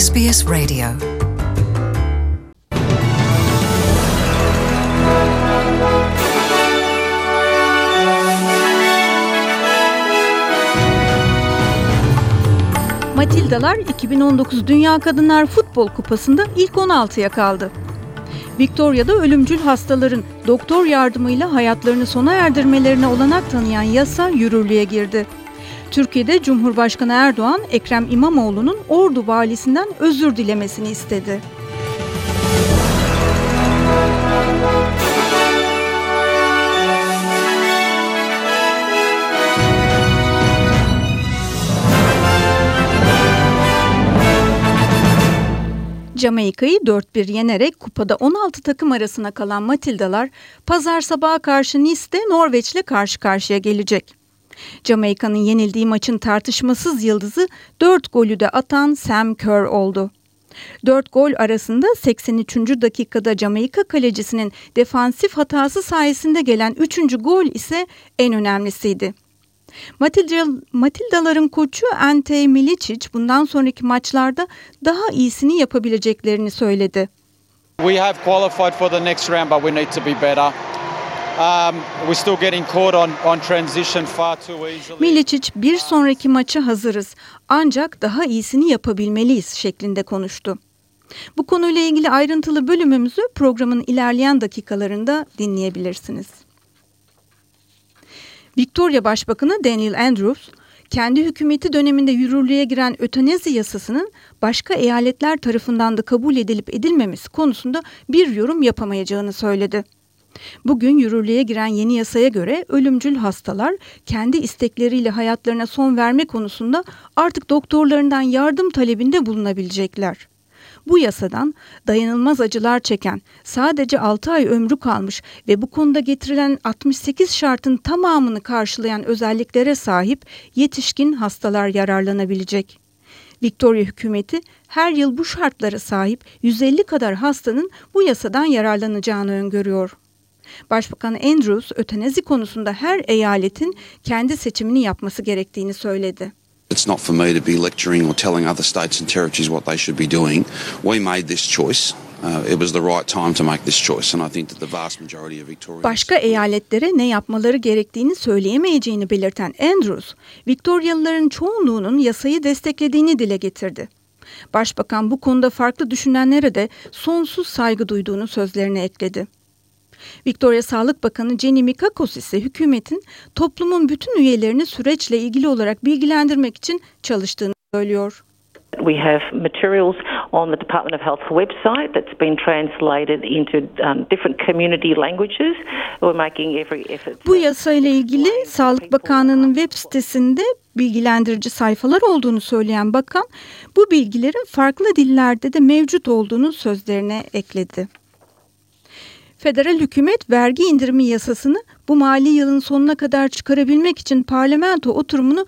SBS Radio. Matildalar 2019 Dünya Kadınlar Futbol Kupası'nda ilk 16'ya kaldı. Victoria'da ölümcül hastaların doktor yardımıyla hayatlarını sona erdirmelerine olanak tanıyan yasa yürürlüğe girdi. Türkiye'de Cumhurbaşkanı Erdoğan, Ekrem İmamoğlu'nun Ordu valisinden özür dilemesini istedi. Jamaika'yı 4-1 yenerek kupada 16 takım arasına kalan Matildalar, pazar sabahı karşı Nice'de Norveç'le karşı karşıya gelecek. Jamaika'nın yenildiği maçın tartışmasız yıldızı 4 golü de atan Sam Kerr oldu. 4 gol arasında 83. dakikada Jamaika kalecisinin defansif hatası sayesinde gelen 3. gol ise en önemlisiydi. Matildaların koçu Ante Milicic bundan sonraki maçlarda daha iyisini yapabileceklerini söyledi. We have qualified for the next round, but we need to be better. We're still getting caught on transition far too easily. Milicic, bir sonraki maça hazırız ancak daha iyisini yapabilmeliyiz şeklinde konuştu. Bu konuyla ilgili ayrıntılı bölümümüzü programın ilerleyen dakikalarında dinleyebilirsiniz. Victoria Başbakanı Daniel Andrews, kendi hükümeti döneminde yürürlüğe giren ötenazi yasasının başka eyaletler tarafından da kabul edilip edilmemesi konusunda bir yorum yapamayacağını söyledi. Bugün yürürlüğe giren yeni yasaya göre ölümcül hastalar kendi istekleriyle hayatlarına son verme konusunda artık doktorlarından yardım talebinde bulunabilecekler. Bu yasadan dayanılmaz acılar çeken, sadece 6 ay ömrü kalmış ve bu konuda getirilen 68 şartın tamamını karşılayan özelliklere sahip yetişkin hastalar yararlanabilecek. Victoria hükümeti her yıl bu şartlara sahip 150 kadar hastanın bu yasadan yararlanacağını öngörüyor. Başbakan Andrews, ötenazi konusunda her eyaletin kendi seçimini yapması gerektiğini söyledi. It's not for me to be lecturing or telling other states and territories what they should be doing. We made this choice. It was the right time to make this choice, and I think that the vast majority of Victorians... Başka eyaletlere ne yapmaları gerektiğini söyleyemeyeceğini belirten Andrews, Victorialıların çoğunluğunun yasayı desteklediğini dile getirdi. Başbakan bu konuda farklı düşünenlere de sonsuz saygı duyduğunu sözlerine ekledi. Victoria Sağlık Bakanı Jenny Mikakos ise hükümetin toplumun bütün üyelerini süreçle ilgili olarak bilgilendirmek için çalıştığını söylüyor. We have materials on the Department of Health's website that's been translated into different community languages. We're making every effort. Bu yasayla ilgili Sağlık Bakanlığı'nın web sitesinde bilgilendirici sayfalar olduğunu söyleyen bakan, bu bilgilerin farklı dillerde de mevcut olduğunu sözlerine ekledi. Federal hükümet vergi indirimi yasasını bu mali yılın sonuna kadar çıkarabilmek için parlamento oturumunu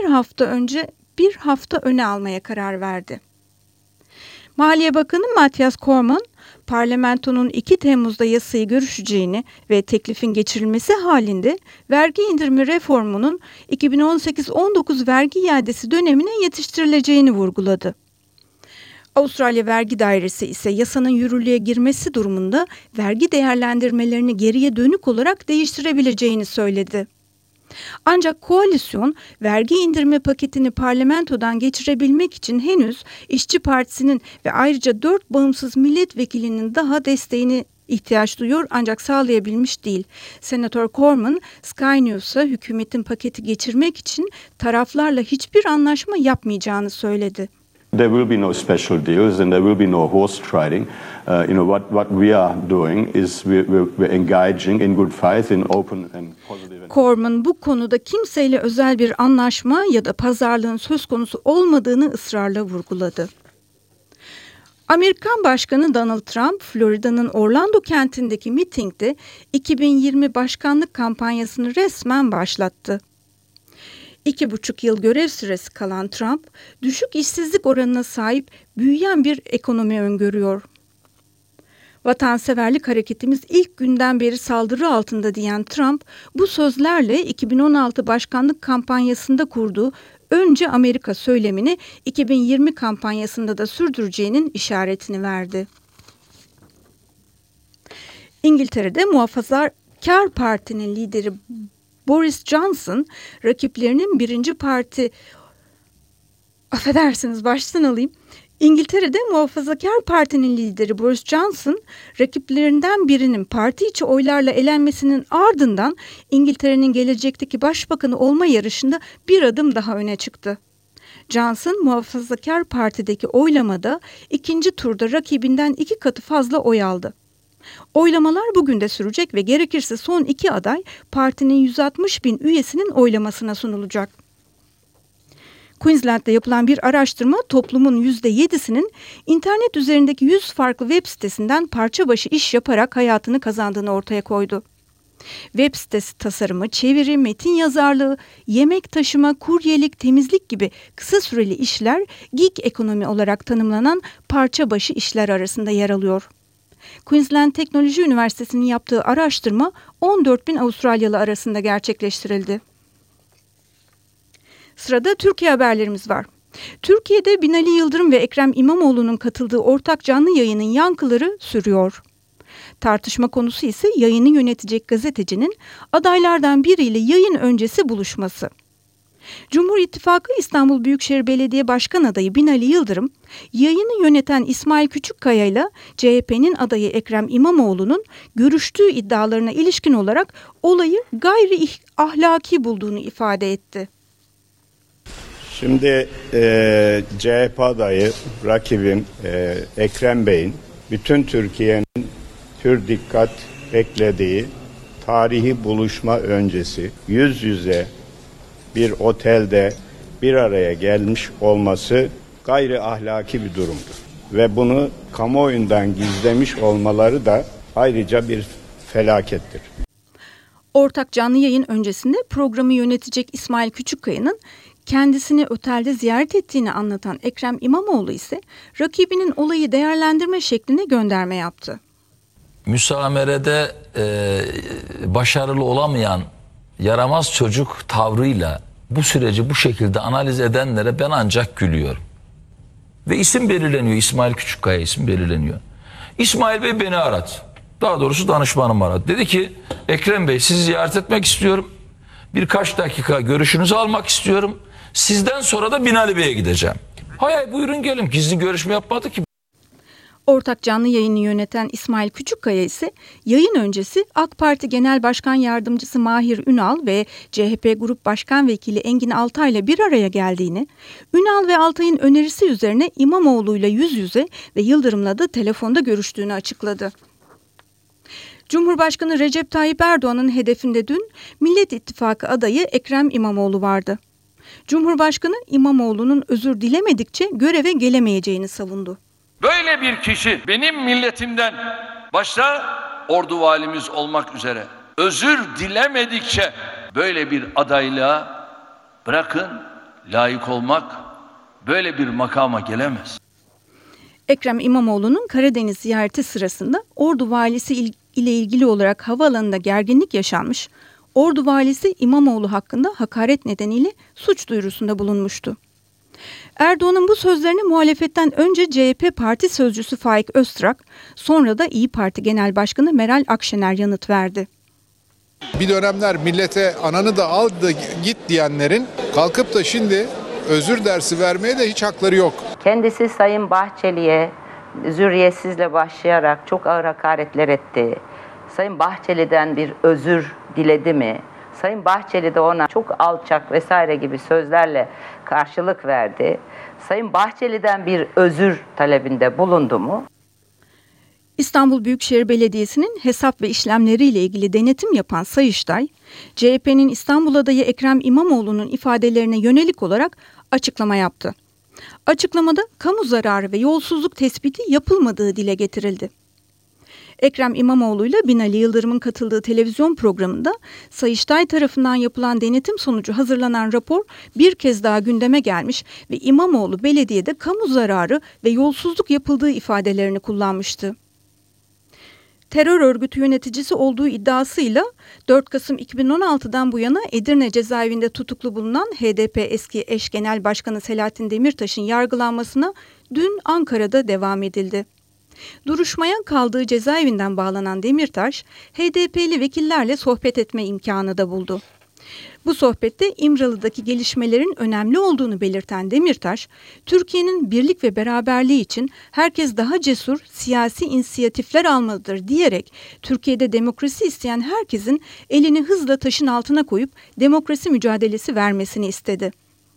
bir hafta öne almaya karar verdi. Maliye Bakanı Matthias Cormann, parlamentonun 2 Temmuz'da yasayı görüşeceğini ve teklifin geçirilmesi halinde vergi indirimi reformunun 2018-19 vergi iadesi dönemine yetiştirileceğini vurguladı. Avustralya Vergi Dairesi ise yasanın yürürlüğe girmesi durumunda vergi değerlendirmelerini geriye dönük olarak değiştirebileceğini söyledi. Ancak koalisyon vergi indirme paketini parlamentodan geçirebilmek için henüz İşçi Partisi'nin ve ayrıca 4 bağımsız milletvekilinin daha desteğini ihtiyaç duyuyor ancak sağlayabilmiş değil. Senatör Cormann, Sky News'a hükümetin paketi geçirmek için taraflarla hiçbir anlaşma yapmayacağını söyledi. There will be no special deals and there will be no horse trading. What we are doing is we're engaging in good faith in open and positive. Cormann bu konuda kimseyle özel bir anlaşma ya da pazarlığın söz konusu olmadığını ısrarla vurguladı. Amerikan Başkanı Donald Trump, Florida'nın Orlando kentindeki mitingde 2020 başkanlık kampanyasını resmen başlattı. 2,5 yıl görev süresi kalan Trump, düşük işsizlik oranına sahip büyüyen bir ekonomi öngörüyor. Vatanseverlik hareketimiz ilk günden beri saldırı altında diyen Trump, bu sözlerle 2016 başkanlık kampanyasında kurduğu önce Amerika söylemini 2020 kampanyasında da sürdüreceğinin işaretini verdi. İngiltere'de Muhafazakar Parti'nin lideri Boris Johnson, rakiplerinin İngiltere'de Muhafazakar Parti'nin lideri Boris Johnson, rakiplerinden birinin parti içi oylarla elenmesinin ardından İngiltere'nin gelecekteki başbakanı olma yarışında bir adım daha öne çıktı. Johnson, Muhafazakar Parti'deki oylamada ikinci turda rakibinden 2 katı fazla oy aldı. Oylamalar bugün de sürecek ve gerekirse son 2 aday partinin 160 bin üyesinin oylamasına sunulacak. Queensland'de yapılan bir araştırma toplumun %7'sinin internet üzerindeki 100 farklı web sitesinden parça başı iş yaparak hayatını kazandığını ortaya koydu. Web sitesi tasarımı, çeviri, metin yazarlığı, yemek taşıma, kuryelik, temizlik gibi kısa süreli işler gig ekonomi olarak tanımlanan parça başı işler arasında yer alıyor. Queensland Teknoloji Üniversitesi'nin yaptığı araştırma 14 bin Avustralyalı arasında gerçekleştirildi. Sırada Türkiye haberlerimiz var. Türkiye'de Binali Yıldırım ve Ekrem İmamoğlu'nun katıldığı ortak canlı yayının yankıları sürüyor. Tartışma konusu ise yayını yönetecek gazetecinin adaylardan biriyle yayın öncesi buluşması. Cumhur İttifakı İstanbul Büyükşehir Belediye Başkan adayı Binali Yıldırım, yayını yöneten İsmail Küçükkaya ile CHP'nin adayı Ekrem İmamoğlu'nun görüştüğü iddialarına ilişkin olarak olayı gayri ahlaki bulduğunu ifade etti. Şimdi CHP adayı rakibim Ekrem Bey'in bütün Türkiye'nin pür dikkat beklediği tarihi buluşma öncesi yüz yüze bir otelde bir araya gelmiş olması gayri ahlaki bir durumdur. Ve bunu kamuoyundan gizlemiş olmaları da ayrıca bir felakettir. Ortak canlı yayın öncesinde programı yönetecek İsmail Küçükkaya'nın kendisini otelde ziyaret ettiğini anlatan Ekrem İmamoğlu ise rakibinin olayı değerlendirme şekline gönderme yaptı. Müsamerede başarılı olamayan yaramaz çocuk tavrıyla bu süreci bu şekilde analiz edenlere ben ancak gülüyorum. Ve isim belirleniyor, İsmail Küçükkaya isim belirleniyor. İsmail Bey beni aradı. Daha doğrusu danışmanım aradı. Dedi ki Ekrem Bey sizi ziyaret etmek istiyorum. Birkaç dakika görüşünüzü almak istiyorum. Sizden sonra da Binali Bey'e gideceğim. Hay buyurun gelin, gizli görüşme yapmadı ki. Ortak canlı yayını yöneten İsmail Küçükkaya ise yayın öncesi AK Parti Genel Başkan Yardımcısı Mahir Ünal ve CHP Grup Başkan Vekili Engin Altay ile bir araya geldiğini, Ünal ve Altay'ın önerisi üzerine İmamoğlu'yla yüz yüze ve Yıldırım'la da telefonda görüştüğünü açıkladı. Cumhurbaşkanı Recep Tayyip Erdoğan'ın hedefinde dün Millet İttifakı adayı Ekrem İmamoğlu vardı. Cumhurbaşkanı İmamoğlu'nun özür dilemedikçe göreve gelemeyeceğini savundu. Böyle bir kişi benim milletimden başta ordu valimiz olmak üzere özür dilemedikçe böyle bir adaylığa bırakın layık olmak böyle bir makama gelemez. Ekrem İmamoğlu'nun Karadeniz ziyareti sırasında Ordu valisi ile ilgili olarak havaalanında gerginlik yaşanmış. Ordu valisi İmamoğlu hakkında hakaret nedeniyle suç duyurusunda bulunmuştu. Erdoğan'ın bu sözlerine muhalefetten önce CHP Parti Sözcüsü Faik Öztrak, sonra da İYİ Parti Genel Başkanı Meral Akşener yanıt verdi. Bir dönemler millete ananı da al da git diyenlerin kalkıp da şimdi özür dersi vermeye de hiç hakları yok. Kendisi Sayın Bahçeli'ye zürriyetsizle başlayarak çok ağır hakaretler etti. Sayın Bahçeli'den bir özür diledi mi? Sayın Bahçeli de ona çok alçak vesaire gibi sözlerle karşılık verdi. Sayın Bahçeli'den bir özür talebinde bulundu mu? İstanbul Büyükşehir Belediyesi'nin hesap ve işlemleriyle ilgili denetim yapan Sayıştay, CHP'nin İstanbul adayı Ekrem İmamoğlu'nun ifadelerine yönelik olarak açıklama yaptı. Açıklamada kamu zararı ve yolsuzluk tespiti yapılmadığı dile getirildi. Ekrem İmamoğlu ile Binali Yıldırım'ın katıldığı televizyon programında Sayıştay tarafından yapılan denetim sonucu hazırlanan rapor bir kez daha gündeme gelmiş ve İmamoğlu belediyede kamu zararı ve yolsuzluk yapıldığı ifadelerini kullanmıştı. terör örgütü yöneticisi olduğu iddiasıyla 4 Kasım 2016'dan bu yana Edirne cezaevinde tutuklu bulunan HDP eski eş genel başkanı Selahattin Demirtaş'ın yargılanmasına dün Ankara'da devam edildi. Duruşmaya kaldığı cezaevinden bağlanan Demirtaş, HDP'li vekillerle sohbet etme imkanı da buldu. Bu sohbette İmralı'daki gelişmelerin önemli olduğunu belirten Demirtaş, Türkiye'nin birlik ve beraberliği için herkes daha cesur siyasi inisiyatifler almalıdır diyerek Türkiye'de demokrasi isteyen herkesin elini hızla taşın altına koyup demokrasi mücadelesi vermesini istedi.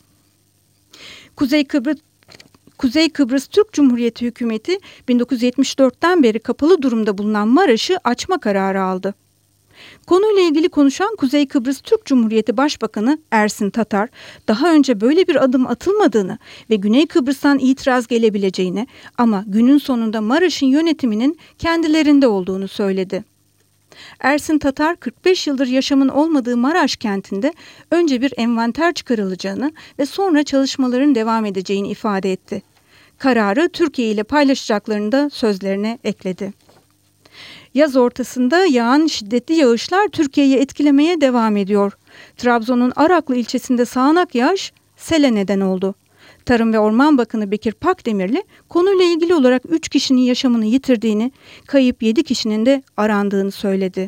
Kuzey Kıbrıs Türk Cumhuriyeti hükümeti 1974'ten beri kapalı durumda bulunan Maraş'ı açma kararı aldı. Konuyla ilgili konuşan Kuzey Kıbrıs Türk Cumhuriyeti Başbakanı Ersin Tatar, daha önce böyle bir adım atılmadığını ve Güney Kıbrıs'tan itiraz gelebileceğini ama günün sonunda Maraş'ın yönetiminin kendilerinde olduğunu söyledi. Ersin Tatar, 45 yıldır yaşamın olmadığı Maraş kentinde önce bir envanter çıkarılacağını ve sonra çalışmaların devam edeceğini ifade etti. Kararı Türkiye ile paylaşacaklarını da sözlerine ekledi. Yaz ortasında yağan şiddetli yağışlar Türkiye'yi etkilemeye devam ediyor. Trabzon'un Araklı ilçesinde sağanak yağış sele neden oldu. Tarım ve Orman Bakanı Bekir Pakdemirli konuyla ilgili olarak 3 kişinin yaşamını yitirdiğini, kayıp 7 kişinin de arandığını söyledi.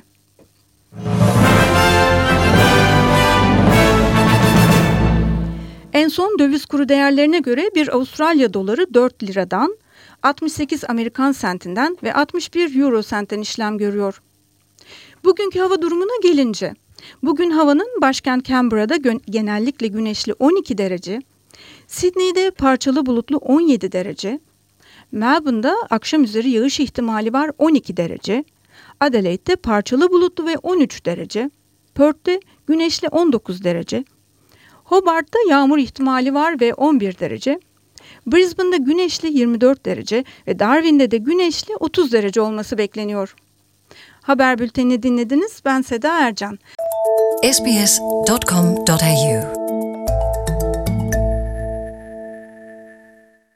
En son döviz kuru değerlerine göre bir Avustralya doları 4 liradan, 68 Amerikan sentinden ve 61 Euro sentten işlem görüyor. Bugünkü hava durumuna gelince, bugün havanın başkent Canberra'da genellikle güneşli 12 derece, Sydney'de parçalı bulutlu 17 derece, Melbourne'da akşam üzeri yağış ihtimali var 12 derece, Adelaide'de parçalı bulutlu ve 13 derece, Perth'te güneşli 19 derece, Hobart'ta yağmur ihtimali var ve 11 derece, Brisbane'de güneşli 24 derece ve Darwin'de de güneşli 30 derece olması bekleniyor. Haber bültenini dinlediniz. Ben Seda Ercan. sbs.com.au